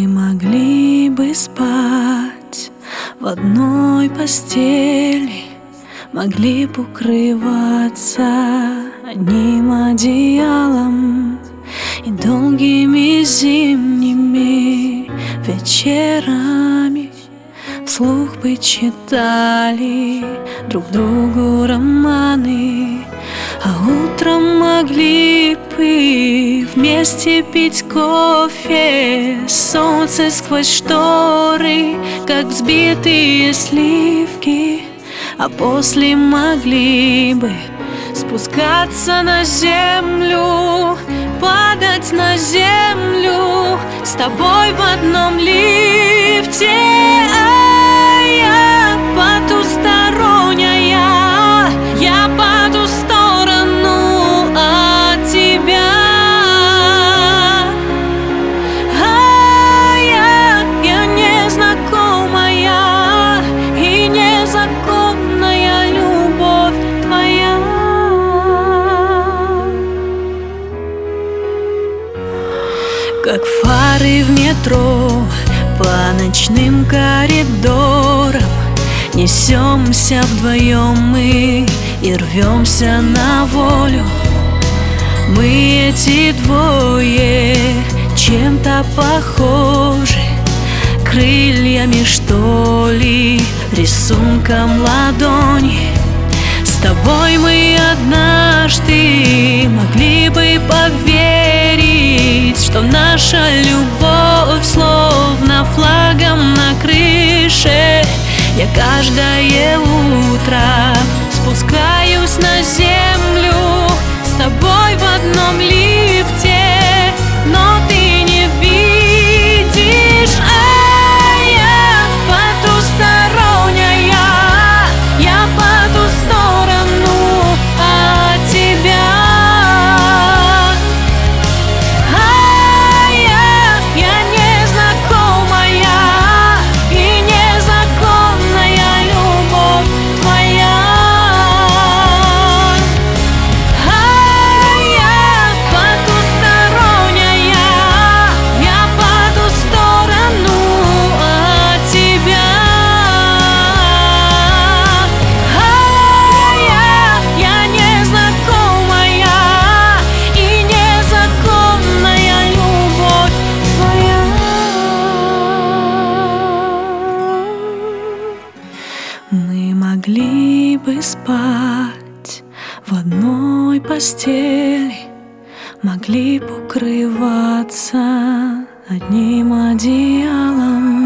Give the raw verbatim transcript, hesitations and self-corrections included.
Мы могли бы спать в одной постели, могли бы укрываться одним одеялом и долгими зимними вечерами вслух бы читали друг другу романы, а утром могли бы вместе пить кофе, солнце сквозь шторы, как взбитые сливки, а после могли бы спускаться на землю, падать на землю с тобой в одном лифте. А я потусторонняя, я по ту сторону от тебя. А я, я незнакомая и незаконная любовь твоя. Как фары в метро по ночным коридорам несемся вдвоем мы и рвемся на волю. Мы эти двое чем-то похожи, крыльями что ли, рисунком ладони. С тобой мы однажды могли бы поверить, что наша любовь словно флагом на крыше. Я каждое утро спускаюсь на землю с тобой в одном лифте, но ты не видишь. А я потусторонняя, я по ту сторону от тебя. А я, я незнакомая и незаконная любовь твоя. А я потусторонняя, я по ту сторону от тебя. А я, я незнакомая и незаконная любовь твоя. Мы могли бы спать в одной постели, могли бы укрываться одним одеялом.